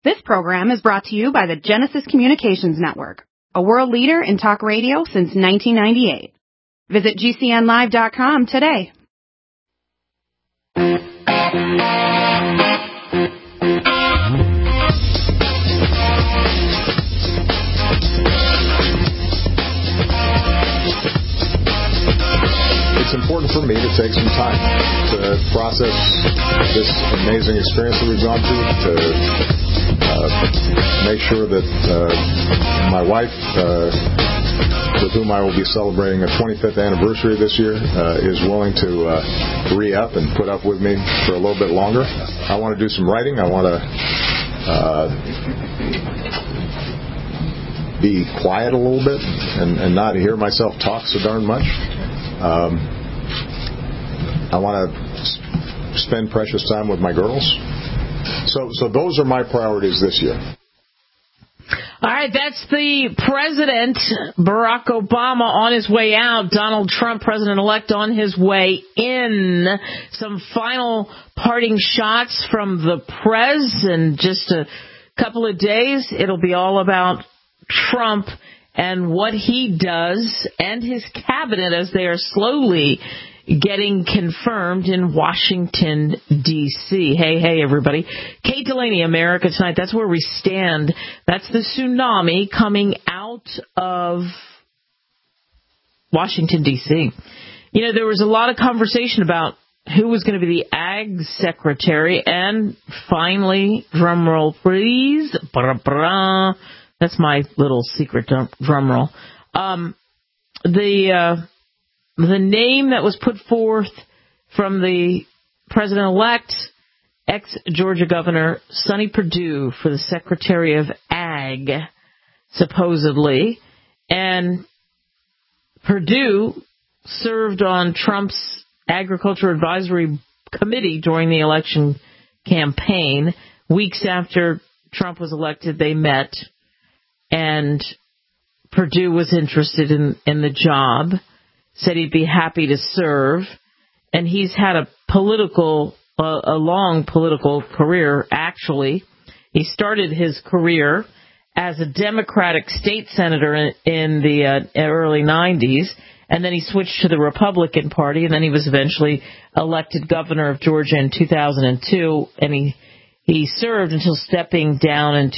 This program is brought to you by the Genesis Communications Network, a world leader in talk radio since 1998. Visit GCNlive.com today. It's important for me to take some time to process this amazing experience that we've gone through, to make sure that my wife, with whom I will be celebrating a 25th anniversary this year, is willing to re-up and put up with me for a little bit longer. I want to do some writing. I want to be quiet a little bit and not hear myself talk so darn much. I want to spend precious time with my girls. So those are my priorities this year. All right, that's the president, Barack Obama, on his way out. Donald Trump, president-elect, on his way in. Some final parting shots from the prez. In just a couple of days, it'll be all about Trump and what he does and his cabinet as they are slowly getting confirmed in Washington, D.C. Hey, everybody. Kate Delaney, America Tonight. That's where we stand. That's the tsunami coming out of Washington, D.C. You know, there was a lot of conversation about who was going to be the Ag Secretary, and finally, drum roll please, that's my little secret drum roll. The name that was put forth from the president-elect, ex-Georgia Governor Sonny Perdue, for the Secretary of Ag, supposedly. And Perdue served on Trump's Agriculture Advisory Committee during the election campaign. Weeks after Trump was elected, they met, and Perdue was interested in the job, said he'd be happy to serve, and he's had a long political career, actually. He started his career as a Democratic state senator in the early 90s, and then he switched to the Republican Party, and then he was eventually elected governor of Georgia in 2002, and he served until stepping down in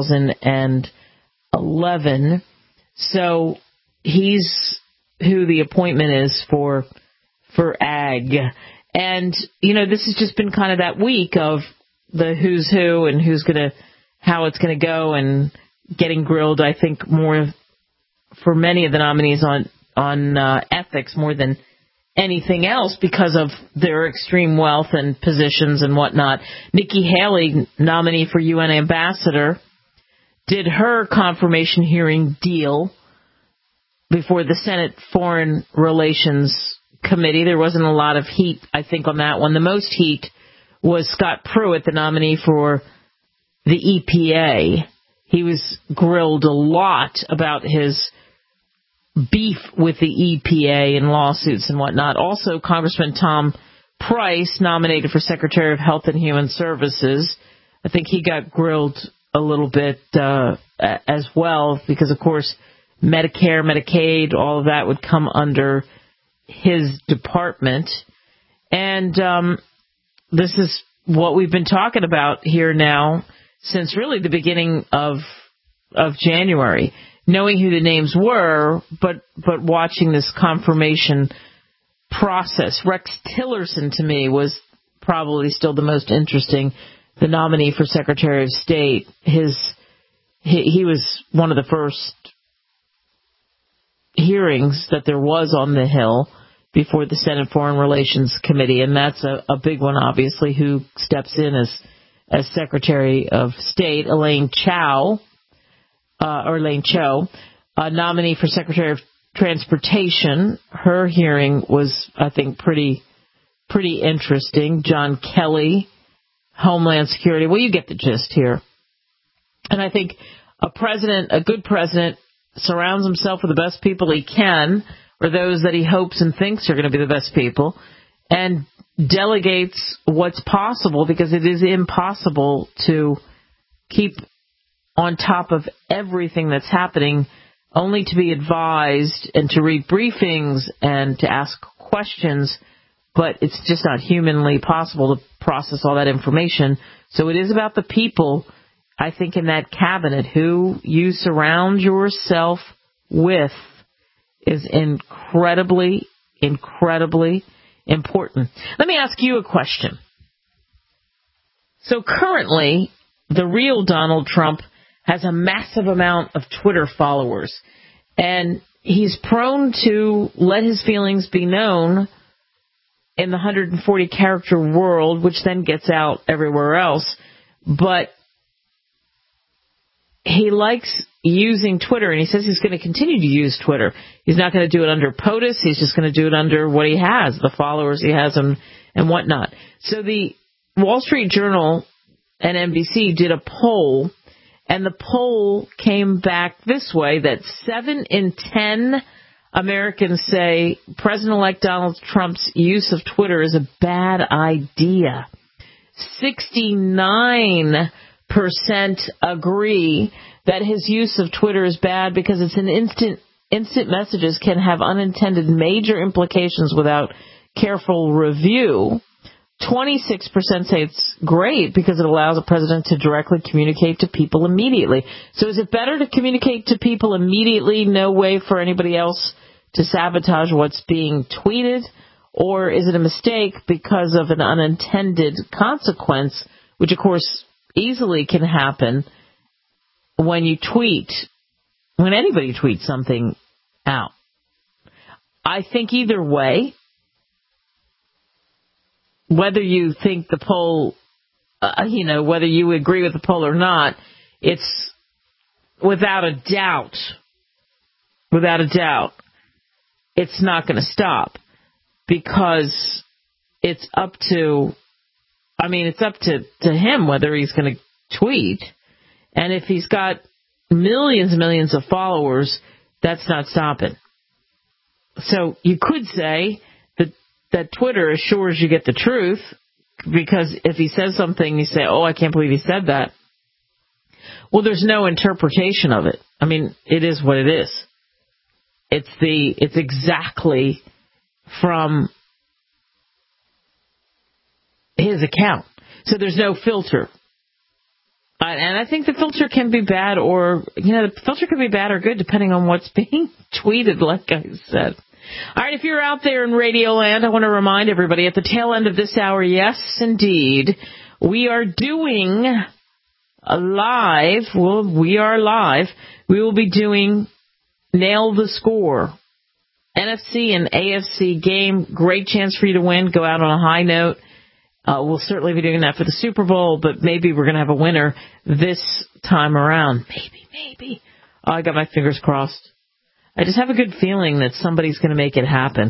2011. So he's who the appointment is for Ag. And, you know, this has just been kind of that week of the who's who and how it's going to go, and getting grilled, I think, more for many of the nominees on ethics more than anything else because of their extreme wealth and positions and whatnot. Nikki Haley, nominee for UN ambassador, did her confirmation hearing deal before the Senate Foreign Relations Committee. There wasn't a lot of heat, I think, on that one. The most heat was Scott Pruitt, the nominee for the EPA. He was grilled a lot about his beef with the EPA and lawsuits and whatnot. Also, Congressman Tom Price, nominated for Secretary of Health and Human Services. I think he got grilled a little bit as well because, of course, Medicare, Medicaid, all of that would come under his department. And this is what we've been talking about here now since really the beginning of January, knowing who the names were, but watching this confirmation process. Rex Tillerson, to me, was probably still the most interesting, the nominee for Secretary of State. He was one of the first hearings that there was on the Hill before the Senate Foreign Relations Committee, and that's a big one, obviously, who steps in as Secretary of State. Elaine Chao, nominee for Secretary of Transportation. Her hearing was, I think, pretty interesting. John Kelly, Homeland Security. Well, you get the gist here. And I think a good president, surrounds himself with the best people he can, or those that he hopes and thinks are going to be the best people, and delegates what's possible, because it is impossible to keep on top of everything that's happening, only to be advised and to read briefings and to ask questions, but it's just not humanly possible to process all that information. So it is about the people, I think, in that cabinet. Who you surround yourself with is incredibly, incredibly important. Let me ask you a question. So currently, the real Donald Trump has a massive amount of Twitter followers, and he's prone to let his feelings be known in the 140-character world, which then gets out everywhere else. But he likes using Twitter, and he says he's going to continue to use Twitter. He's not going to do it under POTUS. He's just going to do it under what he has, the followers he has and whatnot. So the Wall Street Journal and NBC did a poll, and the poll came back this way, that 7 in 10 Americans say President-elect Donald Trump's use of Twitter is a bad idea. 69% agree that his use of Twitter is bad because it's an instant messages can have unintended major implications without careful review. 26% say it's great because it allows a president to directly communicate to people immediately. So is it better to communicate to people immediately, no way for anybody else to sabotage what's being tweeted? Or is it a mistake because of an unintended consequence, which of course easily can happen when you tweet, when anybody tweets something out? I think either way, whether you think the poll, whether you agree with the poll or not, it's without a doubt, it's not going to stop, because it's up to him whether he's going to tweet. And if he's got millions and millions of followers, that's not stopping. So you could say that Twitter assures you get the truth, because if he says something, you say, oh, I can't believe he said that. Well, there's no interpretation of it. I mean, it is what it is. It's exactly from his account. So there's no filter. And I think the filter can be bad, or, the filter can be bad or good depending on what's being tweeted, like I said. All right, if you're out there in Radio Land, I want to remind everybody at the tail end of this hour, yes, indeed, we are doing live. Well, we are live. We will be doing Nail the Score. NFC and AFC game. Great chance for you to win. Go out on a high note. We'll certainly be doing that for the Super Bowl, but maybe we're going to have a winner this time around. Maybe. Oh, I got my fingers crossed. I just have a good feeling that somebody's going to make it happen.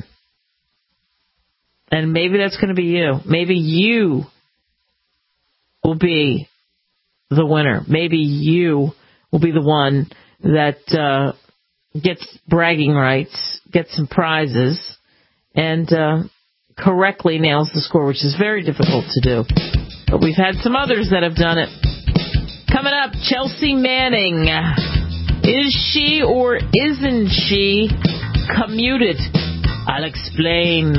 And maybe that's going to be you. Maybe you will be the winner. Maybe you will be the one that gets bragging rights, gets some prizes, and correctly nails the score, which is very difficult to do. But we've had some others that have done it. Coming up, Chelsea Manning. Is she or isn't she commuted? I'll explain.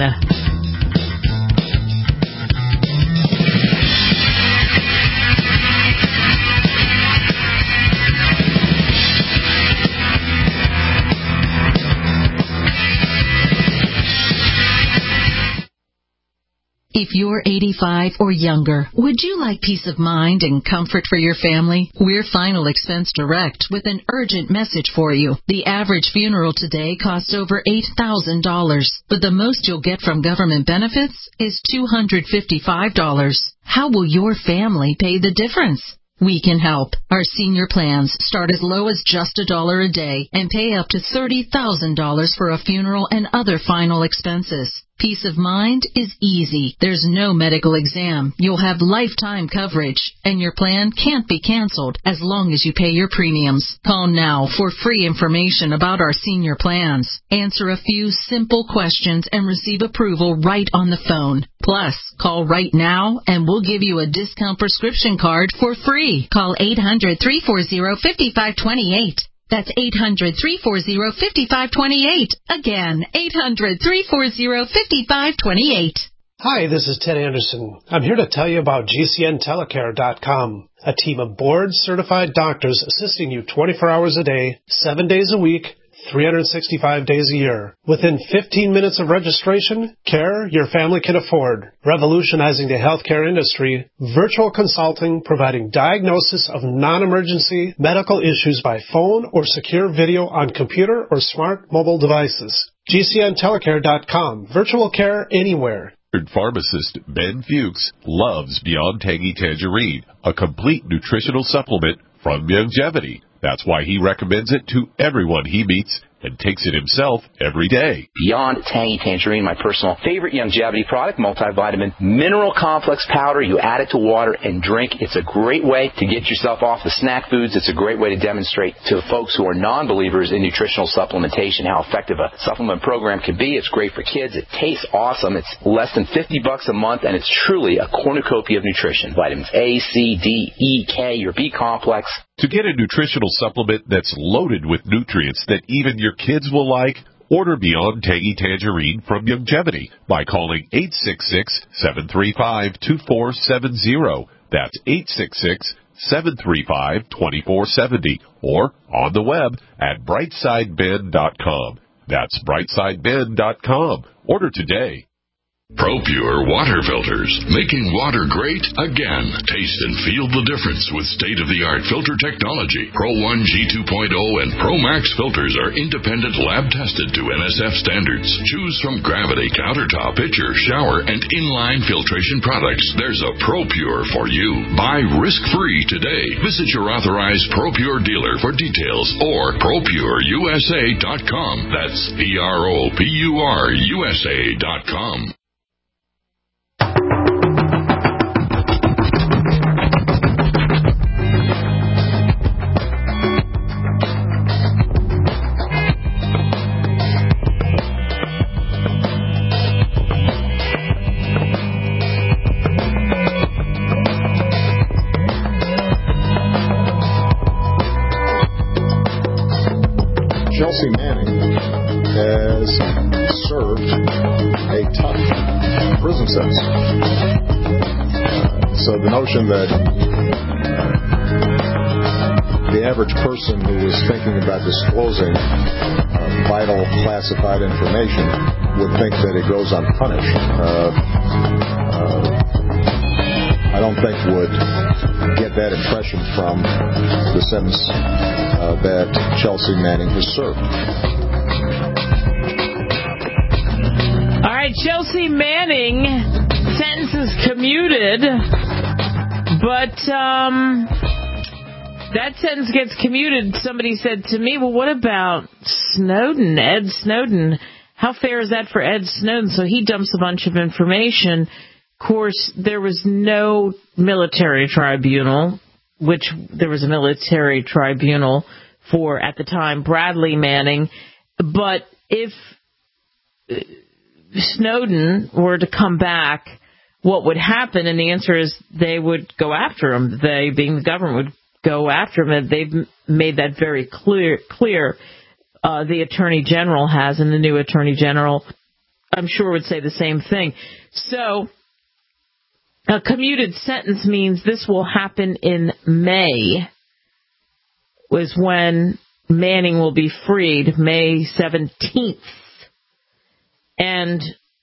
If you're 85 or younger, would you like peace of mind and comfort for your family? We're Final Expense Direct with an urgent message for you. The average funeral today costs over $8,000, but the most you'll get from government benefits is $255. How will your family pay the difference? We can help. Our senior plans start as low as just $1 a day and pay up to $30,000 for a funeral and other final expenses. Peace of mind is easy. There's no medical exam. You'll have lifetime coverage, and your plan can't be canceled as long as you pay your premiums. Call now for free information about our senior plans. Answer a few simple questions and receive approval right on the phone. Plus, call right now and we'll give you a discount prescription card for free. Call 800-340-5528. That's 800-340-5528. Again, 800-340-5528. Hi, this is Ted Anderson. I'm here to tell you about GCNtelecare.com, a team of board-certified doctors assisting you 24 hours a day, 7 days a week, 365 days a year. Within 15 minutes of registration, care your family can afford. Revolutionizing the healthcare industry, virtual consulting providing diagnosis of non-emergency medical issues by phone or secure video on computer or smart mobile devices. GCNtelecare.com. Virtual care anywhere. Pharmacist Ben Fuchs loves Beyond Tangy Tangerine, a complete nutritional supplement from Youngevity. That's why he recommends it to everyone he meets and takes it himself every day. Beyond Tangy Tangerine, my personal favorite Youngevity product, multivitamin mineral complex powder. You add it to water and drink. It's a great way to get yourself off the snack foods. It's a great way to demonstrate to folks who are non-believers in nutritional supplementation how effective a supplement program can be. It's great for kids. It tastes awesome. It's less than $50 a month, and it's truly a cornucopia of nutrition. Vitamins A, C, D, E, K, your B complex. To get a nutritional supplement that's loaded with nutrients that even your kids will like, order Beyond Tangy Tangerine from Youngevity by calling 866-735-2470. That's 866-735-2470. Or on the web at brightsideben.com. That's brightsideben.com. Order today. ProPure water filters, making water great again. Taste and feel the difference with state-of-the-art filter technology. Pro 1 G2.0 and Pro Max filters are independent lab-tested to NSF standards. Choose from Gravity, Countertop, Pitcher, Shower, and inline filtration products. There's a ProPure for you. Buy risk-free today. Visit your authorized ProPure dealer for details or ProPureUSA.com. That's ProPureUSA.com. Chelsea Manning has served a tough prison sentence. So the notion that the average person who was thinking about disclosing vital classified information would think that it goes unpunished, I don't think would get that impression from the sentence that Chelsea Manning has served. All right, Chelsea Manning, sentence is commuted, but that sentence gets commuted. Somebody said to me, well, what about Snowden, Ed Snowden? How fair is that for Ed Snowden? So he dumps a bunch of information. Of course, there was no military tribunal, which there was a military tribunal for, at the time, Bradley Manning. But if Snowden were to come back, what would happen? And the answer is they would go after him. They, being the government, would go after him. And they've made that very clear. The Attorney General has, and the new Attorney General, I'm sure, would say the same thing. So a commuted sentence means this will happen in May, was when Manning will be freed, May 17th. And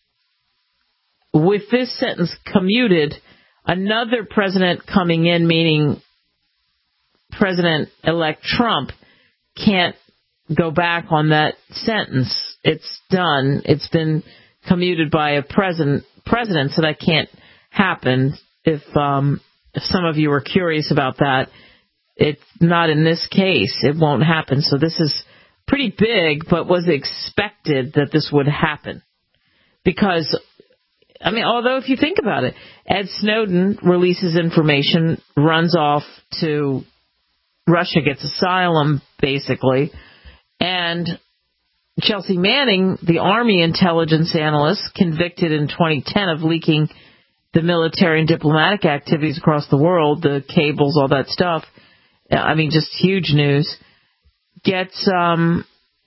with this sentence commuted, another president coming in, meaning President-elect Trump, can't go back on that sentence. It's done. It's been commuted by a president, so that can't happen. If some of you are curious about that, it's not in this case. It won't happen. So this is pretty big, but was expected that this would happen. Because, I mean, although if you think about it, Ed Snowden releases information, runs off to Russia, gets asylum, basically, and Chelsea Manning, the Army intelligence analyst, convicted in 2010 of leaking the military and diplomatic activities across the world, the cables, all that stuff. I mean, just huge news. Gets the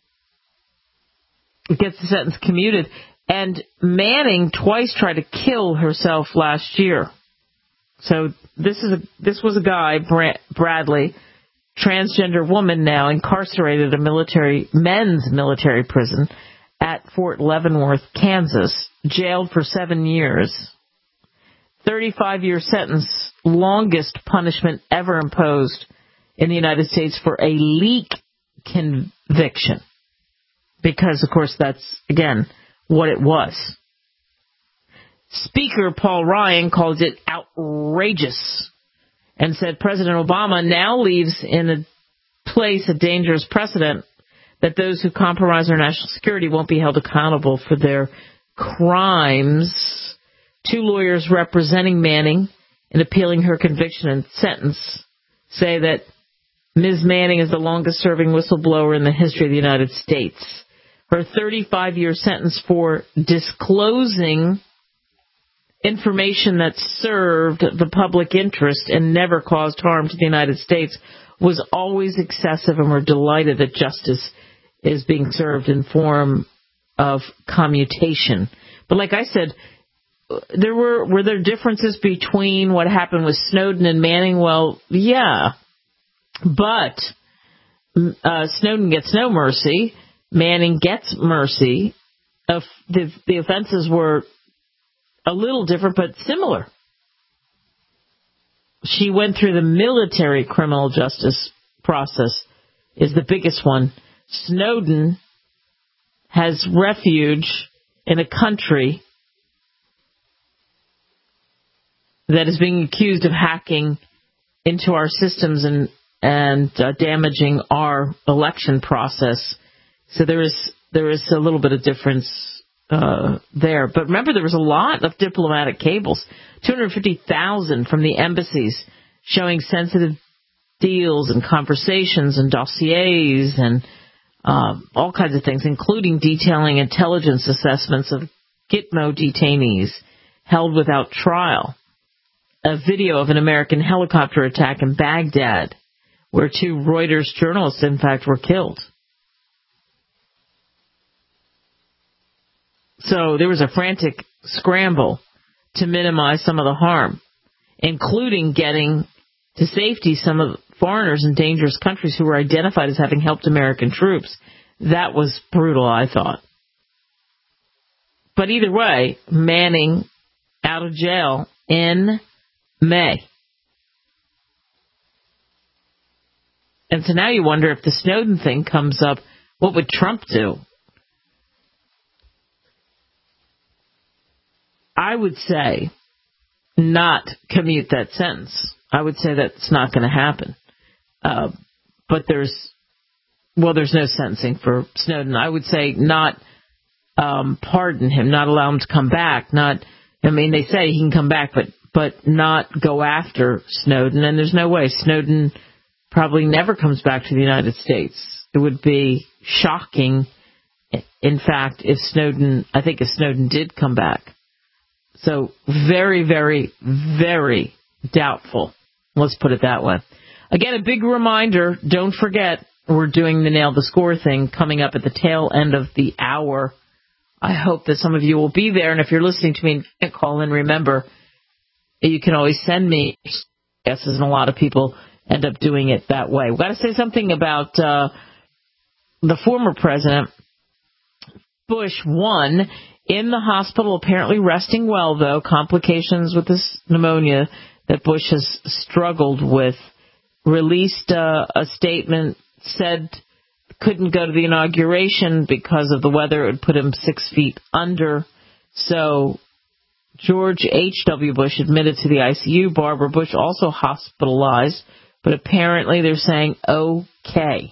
sentence commuted. And Manning twice tried to kill herself last year. So this was a guy, Bradley, transgender woman now incarcerated at a men's military prison at Fort Leavenworth, Kansas, jailed for 7 years. 35-year sentence, longest punishment ever imposed in the United States for a leak conviction. Because, of course, that's, again, what it was. Speaker Paul Ryan called it outrageous and said President Obama now leaves in place a dangerous precedent that those who compromise our national security won't be held accountable for their crimes. 2 lawyers representing Manning in appealing her conviction and sentence say that Ms. Manning is the longest-serving whistleblower in the history of the United States. Her 35-year sentence for disclosing information that served the public interest and never caused harm to the United States was always excessive, and we're delighted that justice is being served in form of commutation. But like I said, were there differences between what happened with Snowden and Manning? Well, yeah. But Snowden gets no mercy. Manning gets mercy. The offenses were a little different, but similar. She went through the military criminal justice process, is the biggest one. Snowden has refuge in a country that is being accused of hacking into our systems and damaging our election process. So there is a little bit of difference there. But remember, there was a lot of diplomatic cables, 250,000 from the embassies showing sensitive deals and conversations and dossiers and all kinds of things, including detailing intelligence assessments of Gitmo detainees held without trial. A video of an American helicopter attack in Baghdad, where 2 Reuters journalists, in fact, were killed. So there was a frantic scramble to minimize some of the harm, including getting to safety some of the foreigners in dangerous countries who were identified as having helped American troops. That was brutal, I thought. But either way, Manning out of jail in May. And so now you wonder if the Snowden thing comes up, what would Trump do? I would say not commute that sentence. I would say that's not going to happen. But there's no sentencing for Snowden. I would say not pardon him, not allow him to come back. They say he can come back, but not go after Snowden. And there's no way. Snowden probably never comes back to the United States. It would be shocking, in fact, if Snowden did come back. So very, very, very doubtful. Let's put it that way. Again, a big reminder, don't forget, we're doing the Nail the Score thing coming up at the tail end of the hour. I hope that some of you will be there. And if you're listening to me and can't call in, remember, you can always send me guesses, and a lot of people end up doing it that way. We've got to say something about the former president, Bush 1, in the hospital, apparently resting well, though. Complications with this pneumonia that Bush has struggled with. Released a statement, said couldn't go to the inauguration because of the weather. It would put him 6 feet under. So George H.W. Bush admitted to the ICU. Barbara Bush also hospitalized. But apparently they're saying, okay.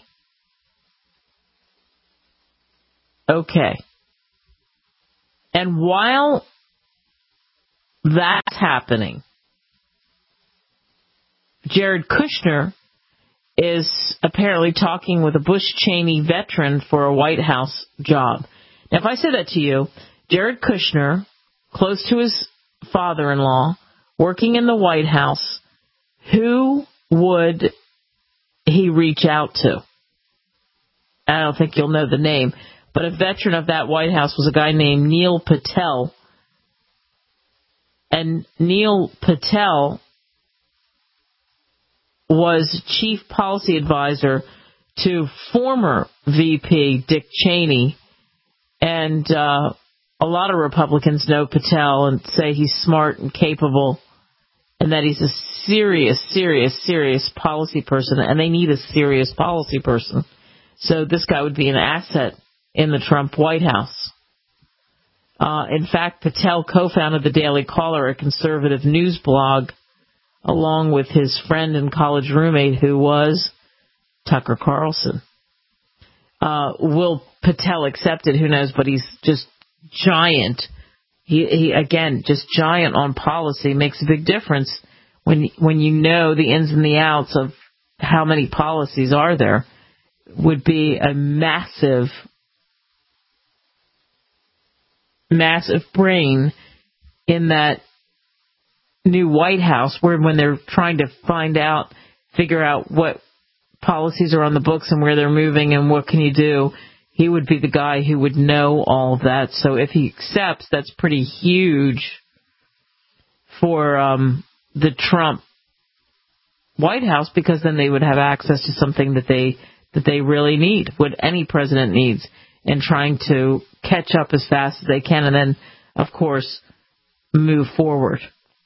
And while that's happening, Jared Kushner is apparently talking with a Bush-Cheney veteran for a White House job. Now, if I say that to you, Jared Kushner, close to his father-in-law, working in the White House, who would he reach out to? I don't think you'll know the name, but a veteran of that White House was a guy named Neil Patel. And Neil Patel was chief policy advisor to former VP Dick Cheney. And a lot of Republicans know Patel and say he's smart and capable and that he's a serious policy person. And they need a serious policy person. So this guy would be an asset in the Trump White House. In fact, Patel co-founded the Daily Caller, a conservative news blog, along with his friend and college roommate who was Tucker Carlson. Will Patel accept it? Who knows? But he's just giant. He again, just giant on policy. Makes a big difference when you know the ins and the outs of how many policies are there. Would be a massive brain in that new White House, where when they're trying to figure out what policies are on the books and where they're moving and what can you do, he would be the guy who would know all of that. So if he accepts, that's pretty huge for the Trump White House, because then they would have access to something that they really need, what any president needs, in trying to catch up as fast as they can and then, of course, move forward.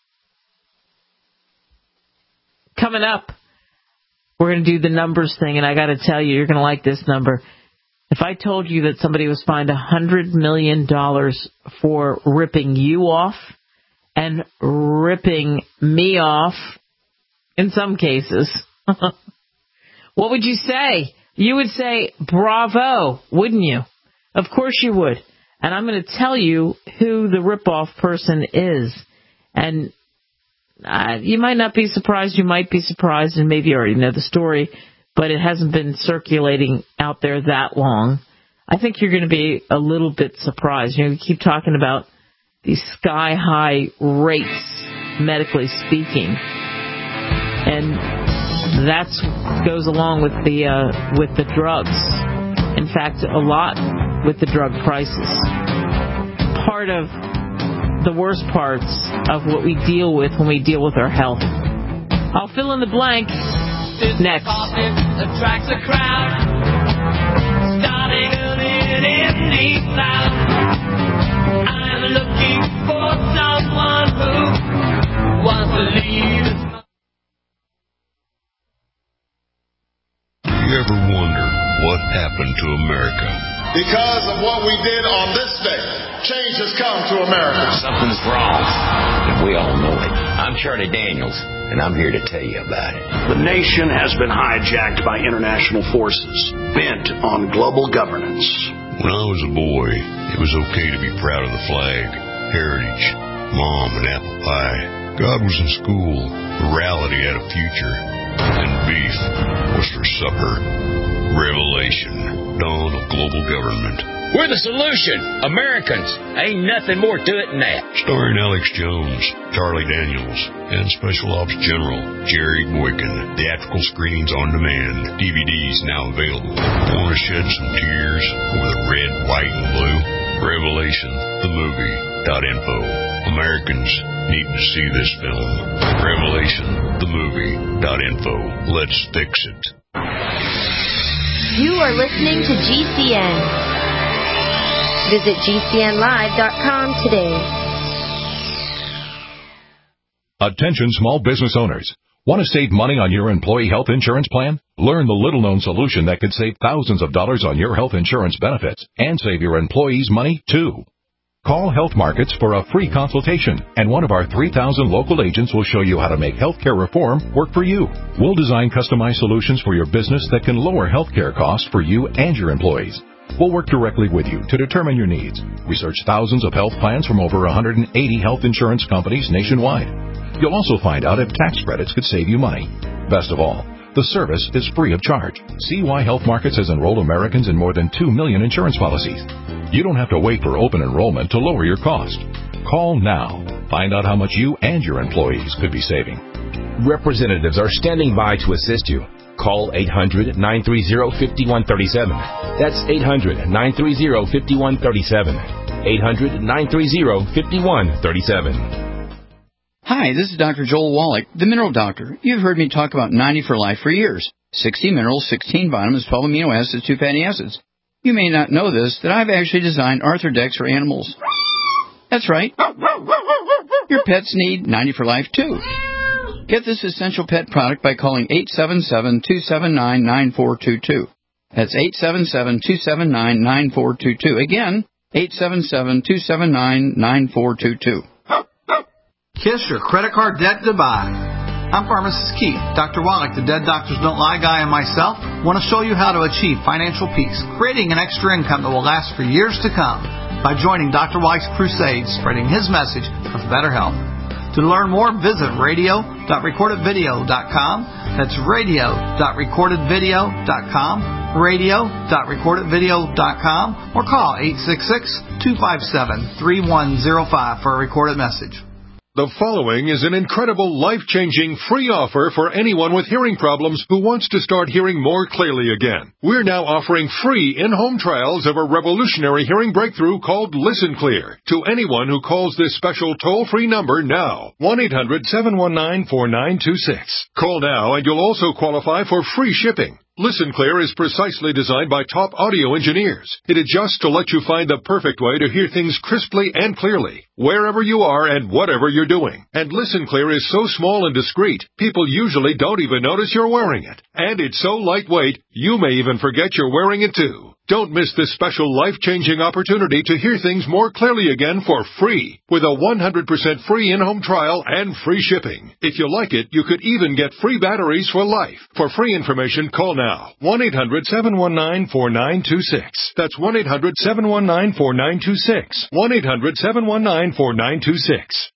Coming up, we're going to do the numbers thing, and I got to tell you, you're going to like this number. If I told you that somebody was fined $100 million for ripping you off and ripping me off, in some cases, what would you say? You would say, bravo, wouldn't you? Of course you would. And I'm going to tell you who the rip-off person is. And you might not be surprised, you might be surprised, and maybe you already know the story, but it hasn't been circulating out there that long. I think you're going to be a little bit surprised. You know, we keep talking about these sky-high rates, medically speaking. And that goes along with the drugs. In fact, a lot with the drug prices. Part of the worst parts of what we deal with when we deal with our health. I'll fill in the blank next. Attracts a crowd, starting in empty cloud. I'm looking for someone who wants to lead us. You ever wonder what happened to America? Because of what we did on this day, change has come to America. Something's wrong, and we all know it. I'm Charlie Daniels, and I'm here to tell you about it. The nation has been hijacked by international forces, bent on global governance. When I was a boy, it was okay to be proud of the flag, heritage, mom, and apple pie. God was in school, morality had a future, and beef was for supper. Revelation, dawn of global government. We're the solution, Americans. Ain't nothing more to it than that. Starring Alex Jones, Charlie Daniels, and Special Ops General Jerry Boykin. Theatrical screenings on demand. DVDs now available. Want to shed some tears over the red, white, and blue? Revelation, the movie.info. Americans need to see this film. Revelation, the movie.info. Let's fix it. You are listening to GCN. Visit GCNlive.com today. Attention small business owners. Want to save money on your employee health insurance plan? Learn the little-known solution that could save thousands of dollars on your health insurance benefits and save your employees money, too. Call Health Markets for a free consultation, and one of our 3,000 local agents will show you how to make healthcare reform work for you. We'll design customized solutions for your business that can lower healthcare costs for you and your employees. We'll work directly with you to determine your needs. Research thousands of health plans from over 180 health insurance companies nationwide. You'll also find out if tax credits could save you money. Best of all, the service is free of charge. See why Health Markets has enrolled Americans in more than 2 million insurance policies. You don't have to wait for open enrollment to lower your cost. Call now. Find out how much you and your employees could be saving. Representatives are standing by to assist you. Call 800-930-5137. That's 800-930-5137. 800-930-5137. Hi, this is Dr. Joel Wallach, the Mineral Doctor. You've heard me talk about 90 for Life for years. 60 minerals, 16 vitamins, 12 amino acids, 2 fatty acids. You may not know this, that I've actually designed Arthrodex for animals. That's right. Your pets need 90 for Life, too. Get this essential pet product by calling 877-279-9422. That's 877-279-9422. Again, 877-279-9422. Kiss your credit card debt goodbye. I'm Pharmacist Keith. Dr. Wallach, the Dead Doctors Don't Lie guy, and myself want to show you how to achieve financial peace, creating an extra income that will last for years to come by joining Dr. Wallach's crusade, spreading his message of better health. To learn more, visit radio.recordedvideo.com. That's radio.recordedvideo.com, radio.recordedvideo.com, or call 866-257-3105 for a recorded message. The following is an incredible, life-changing, free offer for anyone with hearing problems who wants to start hearing more clearly again. We're now offering free in-home trials of a revolutionary hearing breakthrough called Listen Clear to anyone who calls this special toll-free number now, 1-800-719-4926. Call now and you'll also qualify for free shipping. Listen Clear is precisely designed by top audio engineers. It adjusts to let you find the perfect way to hear things crisply and clearly, wherever you are and whatever you're doing. And Listen Clear is so small and discreet, people usually don't even notice you're wearing it. And it's so lightweight, you may even forget you're wearing it too. Don't miss this special life-changing opportunity to hear things more clearly again for free, with a 100% free in-home trial and free shipping. If you like it, you could even get free batteries for life. For free information, call now. 1-800-719-4926. That's 1-800-719-4926. 1-800-719-4926.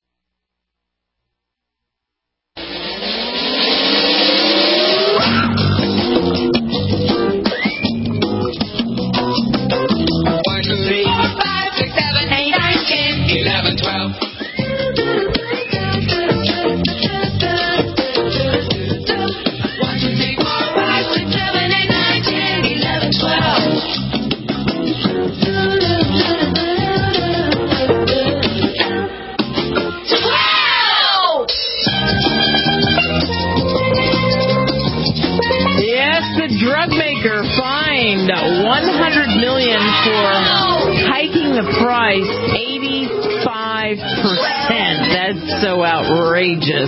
fined $100 million for hiking the price 85%. That's so outrageous.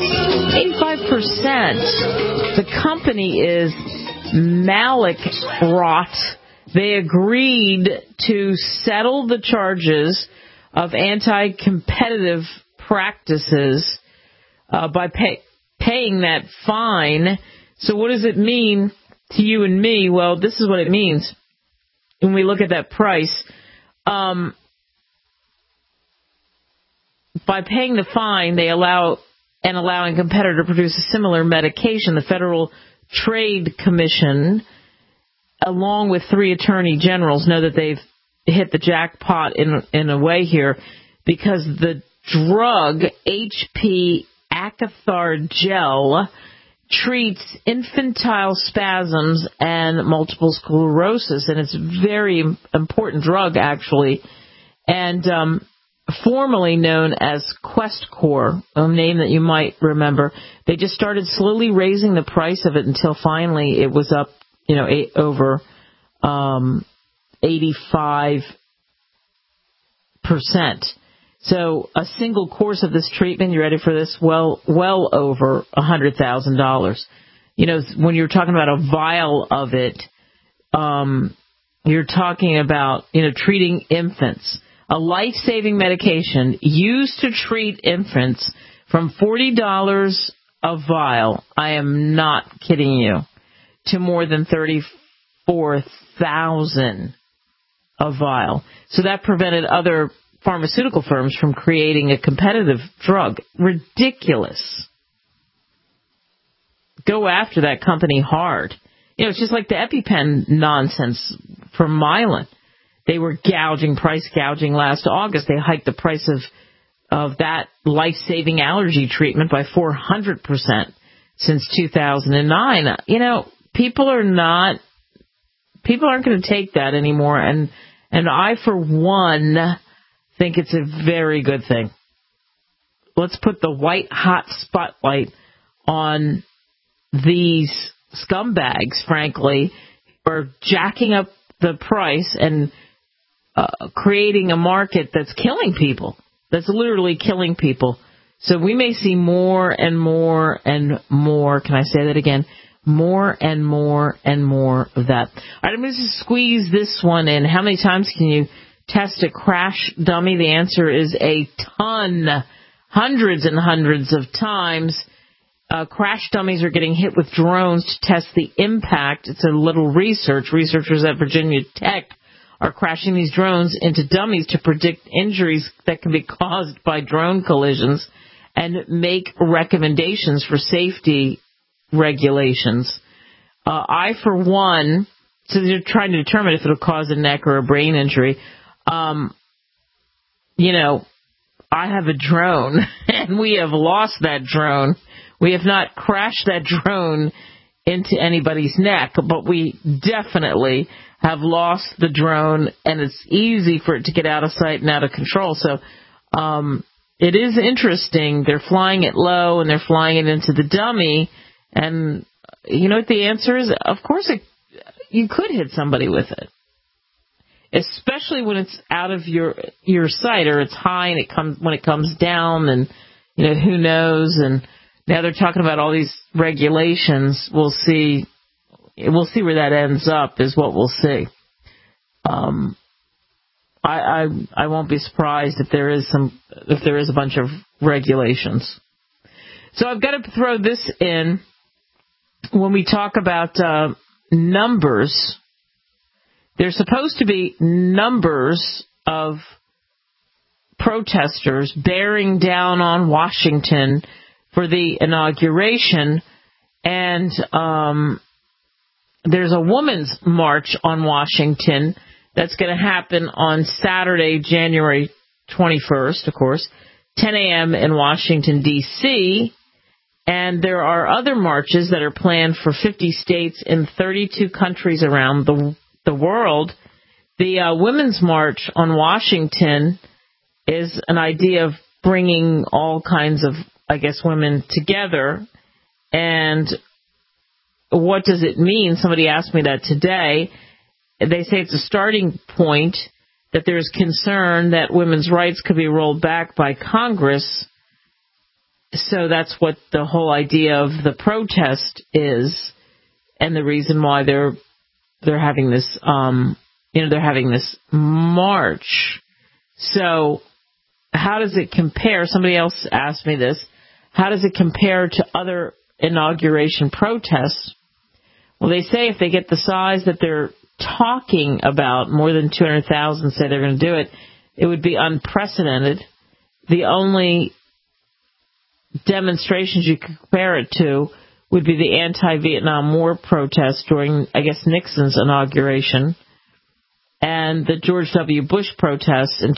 85%. The company is Malik Rot. They agreed to settle the charges of anti-competitive practices by paying that fine. So what does it mean to you and me? Well, this is what it means. When we look at that price, by paying the fine, they allowing a competitor to produce a similar medication, the Federal Trade Commission, along with 3 attorney generals, know that they've hit the jackpot in a way here, because the drug HP Acathar Gel treats infantile spasms and multiple sclerosis, and it's a very important drug, actually, and formerly known as Questcor, a name that you might remember. They just started slowly raising the price of it until finally it was up, over 85%. So a single course of this treatment, you ready for this? Well over $100,000. When you're talking about a vial of it, you're talking about, treating infants. A life-saving medication used to treat infants from $40 a vial, I am not kidding you, to more than $34,000 a vial. So that prevented other pharmaceutical firms from creating a competitive drug. Ridiculous. Go after that company hard. It's just like the EpiPen nonsense from Mylan. They were price gouging last August. They hiked the price of that life-saving allergy treatment by 400% since 2009. People aren't going to take that anymore. And I, for one, think it's a very good thing. Let's put the white-hot spotlight on these scumbags, frankly, who are jacking up the price and creating a market that's killing people. That's literally killing people. So we may see more and more and more. Can I say that again? More and more and more of that. All right, I'm going to squeeze this one in. How many times can you test a crash dummy? The answer is a ton. Hundreds and hundreds of times. Crash dummies are getting hit with drones to test the impact. It's a little research. Researchers at Virginia Tech are crashing these drones into dummies to predict injuries that can be caused by drone collisions and make recommendations for safety regulations. I, for one, so they're trying to determine if it'll cause a neck or a brain injury. I have a drone, and we have lost that drone. We have not crashed that drone into anybody's neck, but we definitely have lost the drone, and it's easy for it to get out of sight and out of control. So it is interesting. They're flying it low, and they're flying it into the dummy. And you know what the answer is? Of course, you could hit somebody with it, especially when it's out of your sight or it's high and when it comes down, and who knows. And now they're talking about all these regulations. We'll see where that ends up. Is what we'll see. I won't be surprised if there is a bunch of regulations. So I've got to throw this in. When we talk about numbers, there's supposed to be numbers of protesters bearing down on Washington for the inauguration, and there's a women's march on Washington that's going to happen on Saturday, January 21st, of course, 10 a.m. in Washington, D.C., and there are other marches that are planned for 50 states in 32 countries around the world. The Women's March on Washington is an idea of bringing all kinds of, women together. And what does it mean? Somebody asked me that today. They say it's a starting point, that there's concern that women's rights could be rolled back by Congress. So that's what the whole idea of the protest is, and the reason why they're having this they're having this march. So how does it compare? Somebody else asked me this. How does it compare to other inauguration protests? Well, they say if they get the size that they're talking about, more than 200,000 say they're going to do it, it would be unprecedented. The only demonstrations you could compare it to would be the anti-Vietnam War protests during, Nixon's inauguration, and the George W. Bush protests in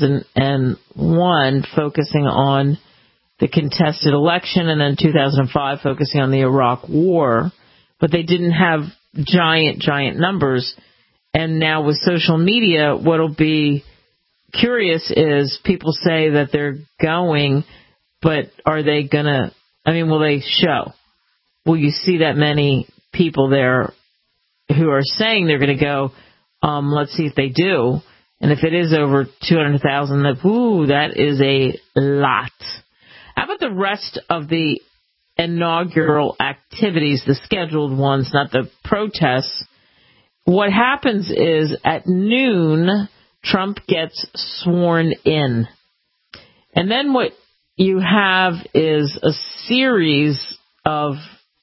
2001, focusing on the contested election, and then 2005 focusing on the Iraq War. But they didn't have giant numbers. And now with social media, what'll be curious is people say that they're going, but are they going to, will they show? Will you see that many people there who are saying they're going to go? Let's see if they do. And if it is over 200,000, that is a lot. How about the rest of the inaugural activities, the scheduled ones, not the protests? What happens is at noon, Trump gets sworn in. And then what you have is a series of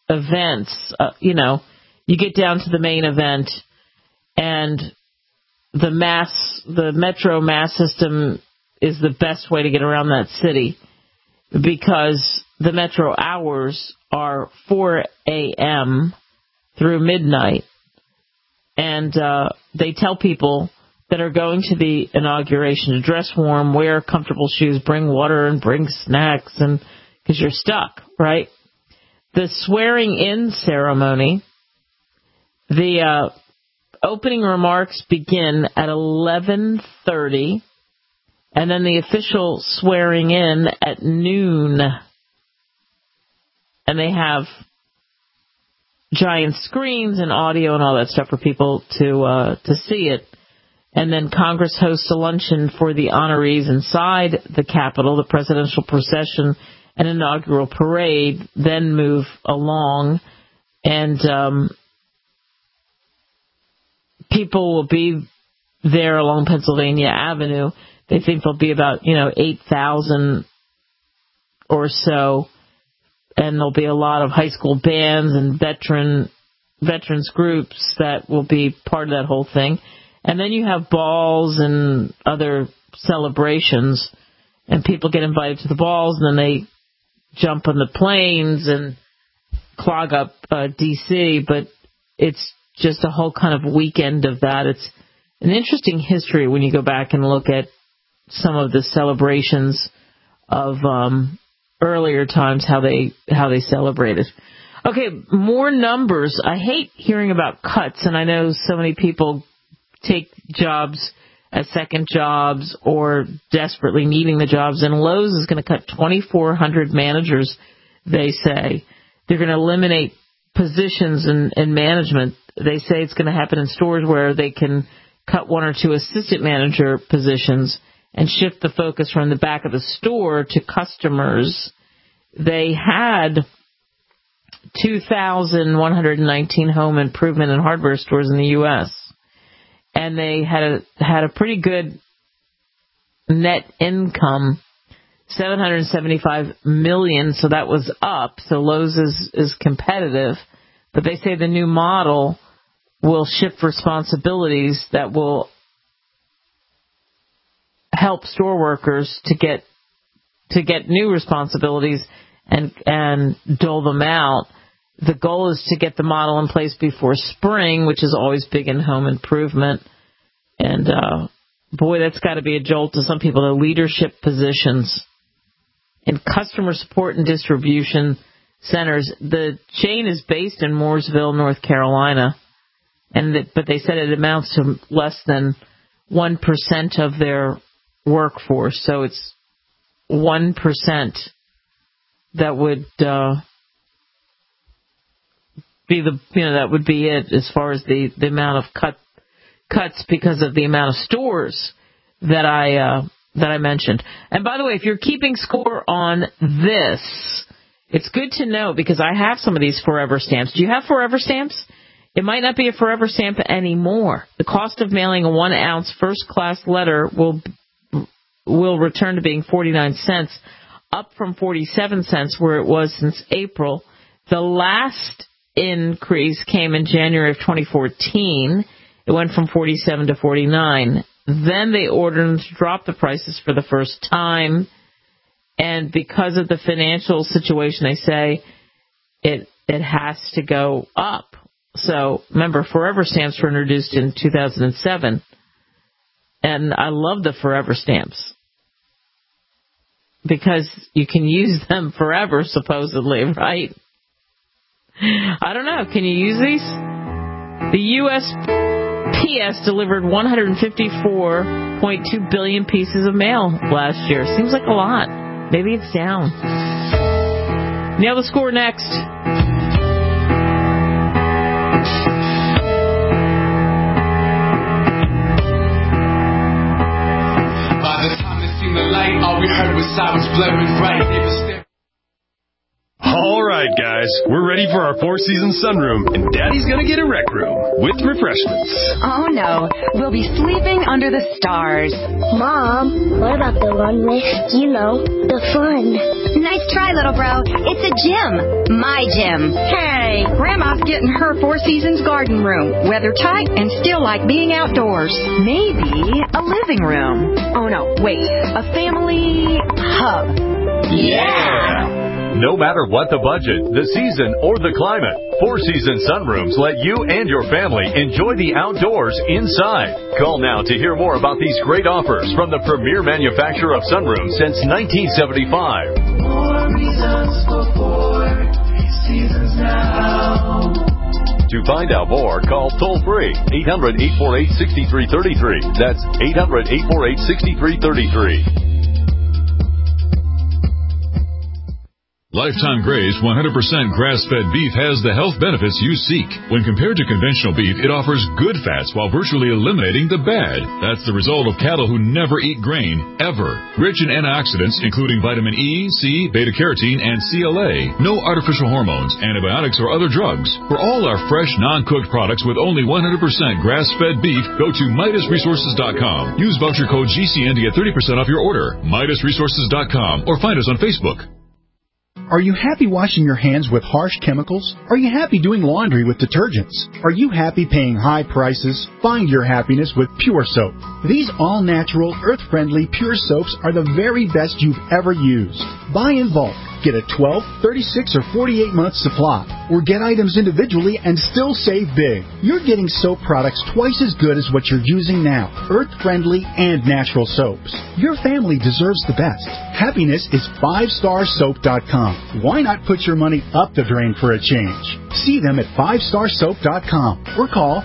events. You get down to the main event, and the metro mass system is the best way to get around that city, because the metro hours are 4 a.m. through midnight. And they tell people that are going to the inauguration to dress warm, wear comfortable shoes, bring water, and bring snacks, and because you're stuck, right? The swearing-in ceremony, the opening remarks begin at 11:30, and then the official swearing-in at noon. And they have giant screens and audio and all that stuff for people to see it. And then Congress hosts a luncheon for the honorees inside the Capitol. The presidential procession and inaugural parade then move along, and people will be there along Pennsylvania Avenue. They think there'll be about 8,000 or so, and there'll be a lot of high school bands and veterans groups that will be part of that whole thing. And then you have balls and other celebrations, and people get invited to the balls, and then they jump on the planes and clog up D.C., but it's just a whole kind of weekend of that. It's an interesting history when you go back and look at some of the celebrations of earlier times, how they celebrated. Okay, more numbers. I hate hearing about cuts, and I know so many people take jobs as second jobs or desperately needing the jobs, and Lowe's is going to cut 2,400 managers, they say. They're going to eliminate positions in management. They say it's going to happen in stores where they can cut 1 or 2 assistant manager positions and shift the focus from the back of the store to customers. They had 2,119 home improvement and hardware stores in the U.S., and they had a pretty good net income, $775 million, so that was up. So Lowe's is competitive, but they say the new model will shift responsibilities that will help store workers to get new responsibilities and dole them out. The goal is to get the model in place before spring, which is always big in home improvement. And, boy, that's got to be a jolt to some people, the leadership positions. In customer support and distribution centers, the chain is based in Mooresville, North Carolina, but they said it amounts to less than 1% of their workforce. So it's 1% that would that would be it as far as the amount of cuts because of the amount of stores that I mentioned. And by the way, if you're keeping score on this, it's good to know because I have some of these Forever stamps. Do you have Forever stamps? It might not be a Forever stamp anymore. The cost of mailing a 1-ounce first-class letter will return to being 49 cents, up from 47 cents where it was since April. The last increase came in January of 2014. It went from 47 to 49. Then they ordered them to drop the prices for the first time. And because of the financial situation, they say it has to go up. So remember, Forever stamps were introduced in 2007. And I love the Forever stamps because you can use them forever, supposedly, right? I don't know. Can you use these? The USPS delivered 154.2 billion pieces of mail last year. Seems like a lot. Maybe it's down. Nail the score next. By the time they seen the light, all we heard was sirens blaring bright. All right, guys, we're ready for our four-season sunroom, and Daddy's gonna get a rec room with refreshments. Oh, no. We'll be sleeping under the stars. Mom, what about the run with, the fun? Nice try, little bro. It's a gym. My gym. Hey, Grandma's getting her Four Seasons garden room. Weather tight and still like being outdoors. Maybe a living room. Oh, no, wait. A family hub. Yeah! No matter what the budget, the season, or the climate, Four Seasons Sunrooms let you and your family enjoy the outdoors inside. Call now to hear more about these great offers from the premier manufacturer of sunrooms since 1975. More reasons for Four Seasons now. To find out more, call toll-free 800-848-6333. That's 800-848-6333. Lifetime Graze 100% grass-fed beef has the health benefits you seek. When compared to conventional beef, it offers good fats while virtually eliminating the bad. That's the result of cattle who never eat grain, ever. Rich in antioxidants, including vitamin E, C, beta-carotene, and CLA. No artificial hormones, antibiotics, or other drugs. For all our fresh, non-cooked products with only 100% grass-fed beef, go to MidasResources.com. Use voucher code GCN to get 30% off your order. MidasResources.com or find us on Facebook. Are you happy washing your hands with harsh chemicals? Are you happy doing laundry with detergents? Are you happy paying high prices? Find your happiness with Pure Soap. These all-natural, earth-friendly Pure Soaps are the very best you've ever used. Buy in bulk. Get a 12, 36, or 48-month supply. Or get items individually and still save big. You're getting soap products twice as good as what you're using now. Earth-friendly and natural soaps. Your family deserves the best. Happiness is 5starsoap.com. Why not put your money up the drain for a change? See them at 5starsoap.com or call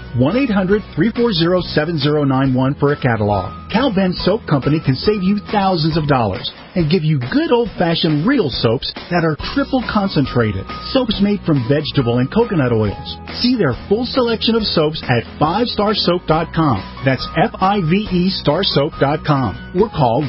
1-800-340-7091 for a catalog. Cal Ben Soap Company can save you thousands of dollars and give you good old-fashioned real soaps that are triple concentrated. Soaps made from vegetable and coconut oils. See their full selection of soaps at 5starsoap.com. That's F-I-V-E starsoap.com. Or call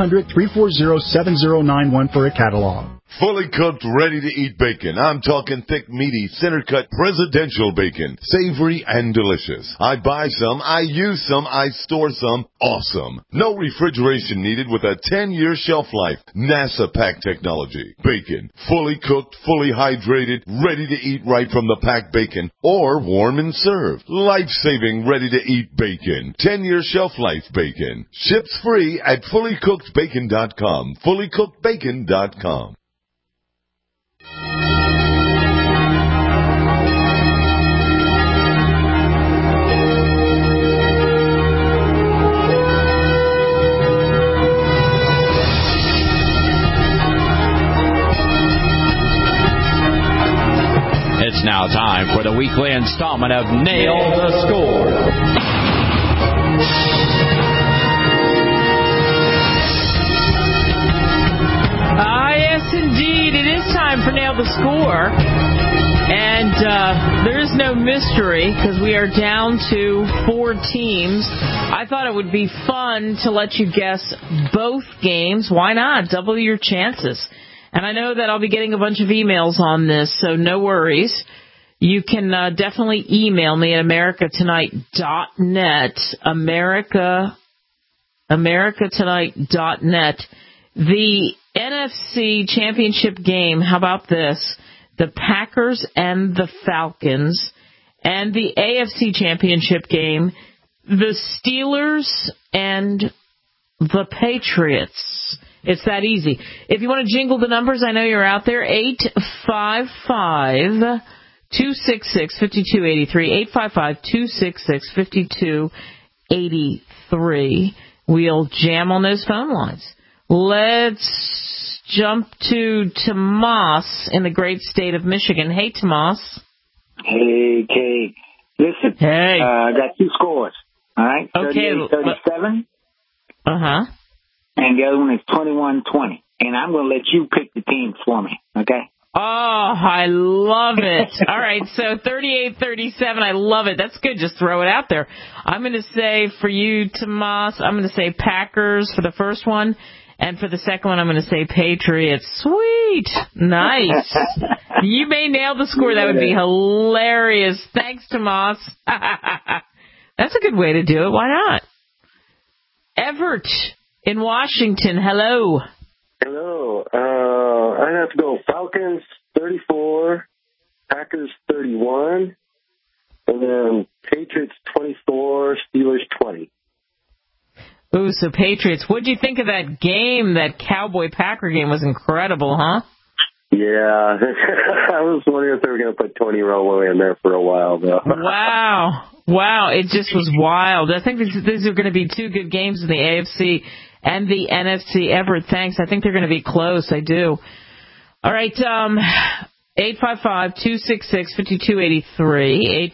1-800-340-7091 for a catalog. Fully cooked, ready-to-eat bacon. I'm talking thick, meaty, center-cut, presidential bacon. Savory and delicious. I buy some, I use some, I store some. Awesome. No refrigeration needed with a 10-year shelf life. NASA pack technology. Bacon. Fully cooked, fully hydrated, ready to eat right from the packed bacon. Or warm and served. Life-saving, ready-to-eat bacon. 10-year shelf life bacon. Ships free at fullycookedbacon.com. Fullycookedbacon.com. It's now time for the weekly installment of Nail the Score. Yes, indeed. It is time for Nail the Score. And there is no mystery because we are down to 4 teams. I thought it would be fun to let you guess both games. Why not? Double your chances. And I know that I'll be getting a bunch of emails on this, so no worries. You can definitely email me at americatonight.net, americatonight.net. The NFC Championship game, how about this? The Packers and the Falcons. And the AFC Championship game, the Steelers and the Patriots. It's that easy. If you want to jingle the numbers, I know you're out there. 855-266-5283. 855-266-5283. We'll jam on those phone lines. Let's jump to Tomas in the great state of Michigan. Hey, Tomas. Hey, Kay. Listen. Hey. I got 2 scores. All right? Okay. 38-37. Uh-huh. And the other one is 21-20. And I'm going to let you pick the teams for me, okay? Oh, I love it. All right, so 38-37, I love it. That's good. Just throw it out there. I'm going to say for you, Tomas, I'm going to say Packers for the first one. And for the second one, I'm going to say Patriots. Sweet. Nice. You may nail the score. That would be hilarious. Thanks, Tomas. That's a good way to do it. Why not? Everett in Washington. Hello. Hello. I have to go Falcons 34, Packers 31, and then Patriots 24, Steelers 20. Ooh, so Patriots. What'd you think of that game? That Cowboy-Packer game was incredible, huh? Yeah, I was wondering if they were going to put Tony Romo in there for a while, though. Wow, it just was wild. I think these are going to be two good games in the AFC and the NFC. Everett, thanks. I think they're going to be close. I do. All right, 855-266-5283,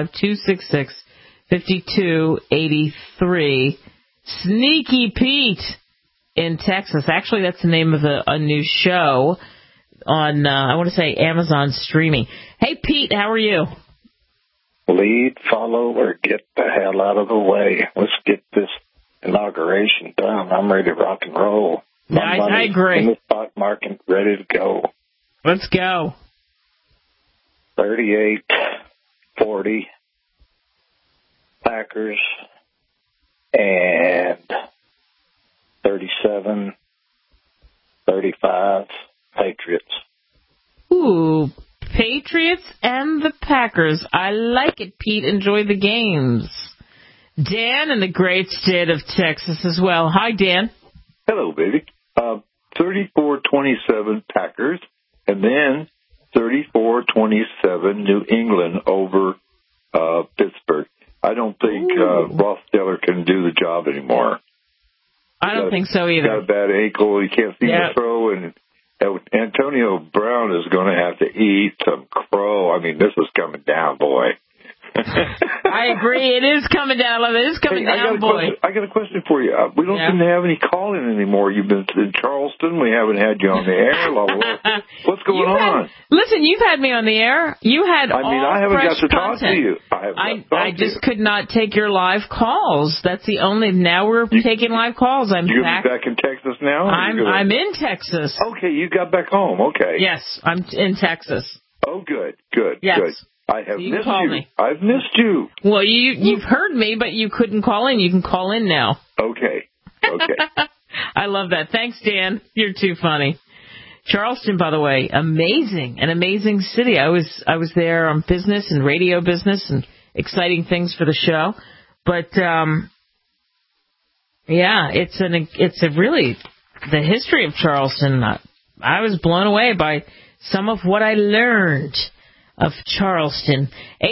855-266-5283. Sneaky Pete in Texas. Actually, that's the name of a new show on, I want to say, Amazon streaming. Hey, Pete, how are you? Lead, follow, or get the hell out of the way. Let's get this inauguration done. I'm ready to rock and roll. I agree. In the stock market, ready to go. Let's go. 38-40 Packers and 37-35 Patriots. Ooh, Patriots and the Packers. I like it, Pete. Enjoy the games. Dan in the great state of Texas as well. Hi, Dan. Hello, baby. 34-27 Packers, and then 34-27 New England over Pittsburgh. I don't think Rothsteller can do the job anymore. I don't think so either. He's got a bad ankle. He can't seem to throw, and Antonio Brown is going to have to eat some crow. I mean, this is coming down, boy. I agree. It is coming down. It is coming down, boy. I got a question for you. We don't seem to have any call-in anymore. You've been in Charleston. We haven't had you on the air. What's going on? Listen, you've had me on the air. You had I haven't got to talk to you. I just could not take your live calls. That's the only. Now we're taking live calls. You're going to be back in Texas now? I'm in Texas. Okay, you got back home. Okay. Yes, I'm in Texas. Oh, good. Yes. Good. I have missed you. Me. I've missed you. Well, you've heard me, but you couldn't call in. You can call in now. Okay. I love that. Thanks, Dan. You're too funny. Charleston, by the way, an amazing city. I was there on business and radio business and exciting things for the show. But it's really the history of Charleston. I was blown away by some of what I learned of Charleston.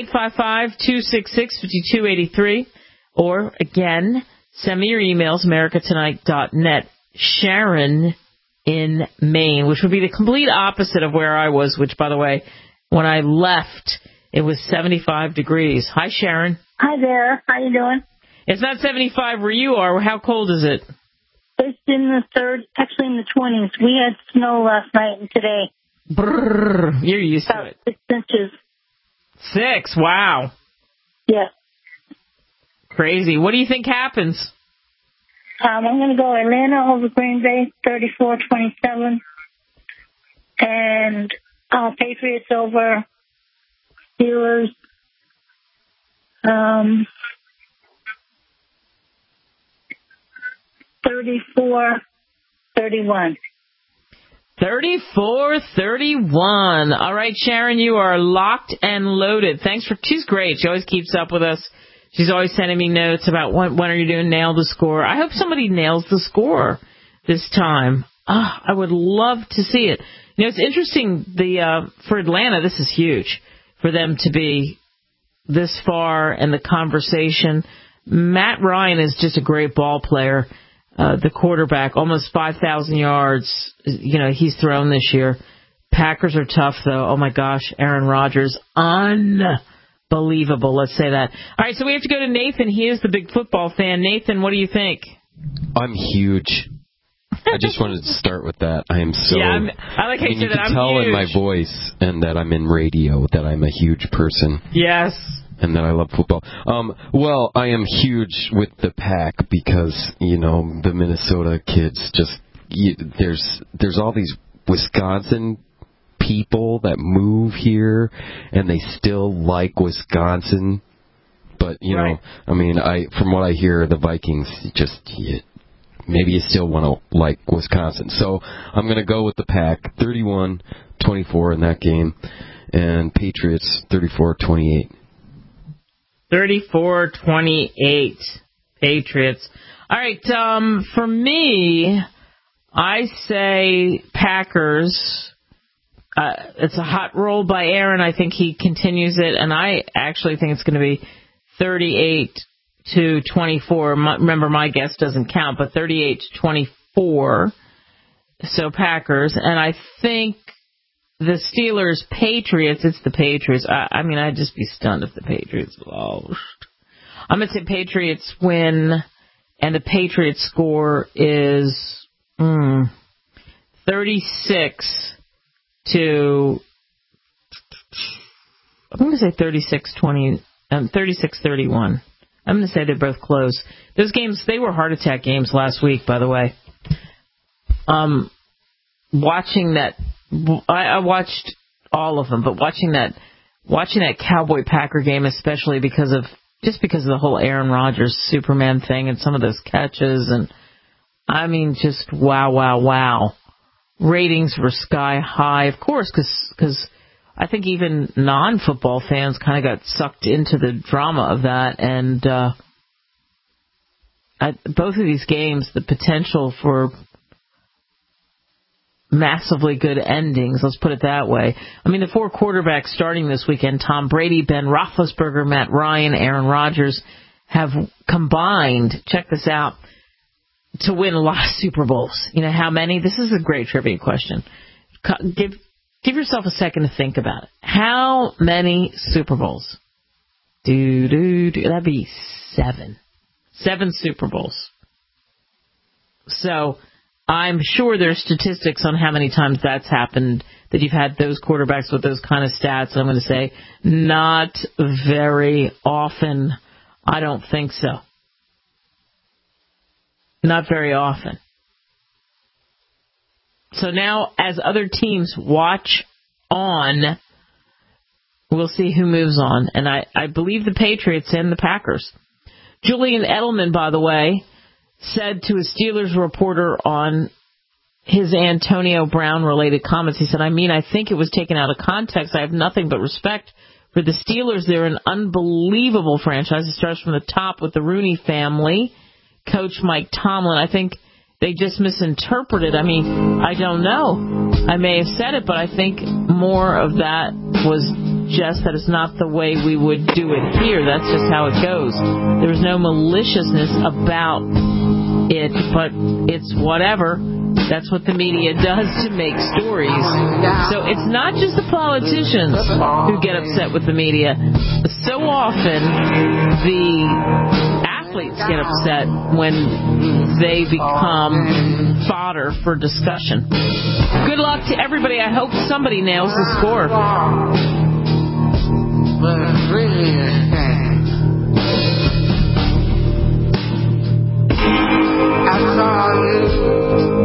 855-266-5283. Or, again, send me your emails, americatonight.net. Sharon in Maine, which would be the complete opposite of where I was, which, by the way, when I left, it was 75 degrees. Hi, Sharon. Hi there. How you doing? It's not 75 where you are. How cold is it? It's in the actually in the 20s. We had snow last night and today. Brrr, you're used to it. 6 inches. 6? Wow. Yes. Crazy. What do you think happens? I'm going to go Atlanta over Green Bay, 34-27. And Patriots over Steelers. 34-31. 34-31. All right, Sharon, you are locked and loaded. She's great. She always keeps up with us. She's always sending me notes about when are you doing Nail the Score. I hope somebody nails the score this time. I would love to see it. You know, it's interesting, for Atlanta, this is huge for them to be this far in the conversation. Matt Ryan is just a great ball player. The quarterback, almost 5,000 yards, he's thrown this year. Packers are tough, though. Oh, my gosh, Aaron Rodgers, unbelievable. Let's say that. All right, so we have to go to Nathan. He is the big football fan. Nathan, what do you think? I'm huge. I just wanted to start with that. I am so... Yeah, I like how you said that. can tell in my voice and that I'm in radio that I'm a huge person. Yes. And that I love football. Well, I am huge with the Pack because, the Minnesota kids there's all these Wisconsin people that move here and they still like Wisconsin. But, from what I hear, the Vikings maybe you still want to like Wisconsin. So I'm going to go with the Pack, 31-24 in that game, and Patriots 34-28. 34-28 Patriots. All right, for me, I say Packers. It's a hot roll by Aaron. I think he continues it, and I actually think it's going to be 38-24. Remember, my guess doesn't count, but 38-24. So Packers, and I think the Steelers, Patriots. It's the Patriots. I mean, I'd just be stunned if the Patriots lost. I'm going to say Patriots win, and the Patriots score is 36 to. I'm going to say 36-20, 36-31. I'm going to say they're both close. Those games, they were heart attack games last week, by the way. Watching that, I watched all of them, but watching that Cowboy Packer game, especially because of the whole Aaron Rodgers Superman thing and some of those catches, and I mean, just wow. Ratings were sky high, of course, because I think even non-football fans kind of got sucked into the drama of that, and both of these games, the potential for massively good endings, let's put it that way. I mean, the four quarterbacks starting this weekend, Tom Brady, Ben Roethlisberger, Matt Ryan, Aaron Rodgers, have combined, check this out, to win a lot of Super Bowls. You know how many? This is a great trivia question. Give yourself a second to think about it. How many Super Bowls? That'd be 7. 7 Super Bowls. So I'm sure there's statistics on how many times that's happened, that you've had those quarterbacks with those kind of stats. I'm going to say not very often. I don't think so. Not very often. So now, as other teams watch on, we'll see who moves on. And I believe the Patriots and the Packers. Julian Edelman, by the way, said to a Steelers reporter on his Antonio Brown-related comments, he said, I think it was taken out of context. I have nothing but respect for the Steelers. They're an unbelievable franchise. It starts from the top with the Rooney family. Coach Mike Tomlin, I think they just misinterpreted. I mean, I don't know. I may have said it, but I think more of that was just that it's not the way we would do it here. That's just how it goes. There's no maliciousness about it, but it's whatever. That's what the media does to make stories. So it's not just the politicians who get upset with the media. So often the athletes get upset when they become fodder for discussion. Good luck to everybody. I hope somebody nails the score. But it's really a shame. I saw you.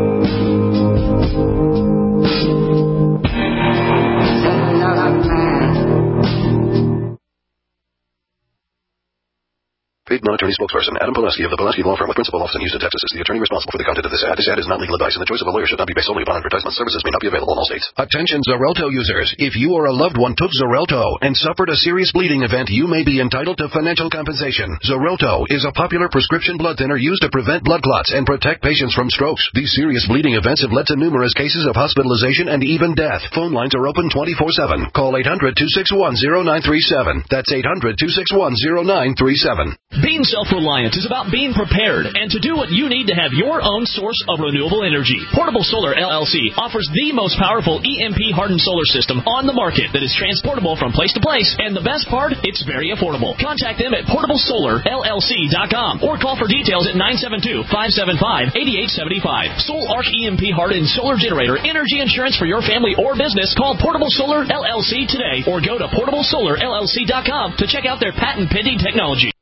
Paid non-attorney spokesperson Adam Pulaski of the Pulaski Law Firm with principal office in Houston, Texas is the attorney responsible for the content of this ad. This ad is not legal advice, and the choice of a lawyer should not be based solely upon advertisement. Services may not be available in all states. Attention Xarelto users. If you or a loved one took Xarelto and suffered a serious bleeding event, you may be entitled to financial compensation. Xarelto is a popular prescription blood thinner used to prevent blood clots and protect patients from strokes. These serious bleeding events have led to numerous cases of hospitalization and even death. Phone lines are open 24/7. Call 800-261-0937. That's 800-261-0937. Being self-reliant is about being prepared and to do what you need to have your own source of renewable energy. Portable Solar LLC offers the most powerful EMP-hardened solar system on the market that is transportable from place to place, and the best part, it's very affordable. Contact them at portablesolarllc.com or call for details at 972-575-8875. Soul Arc EMP-hardened solar generator energy insurance for your family or business. Call Portable Solar LLC today or go to portablesolarllc.com to check out their patent-pending technology.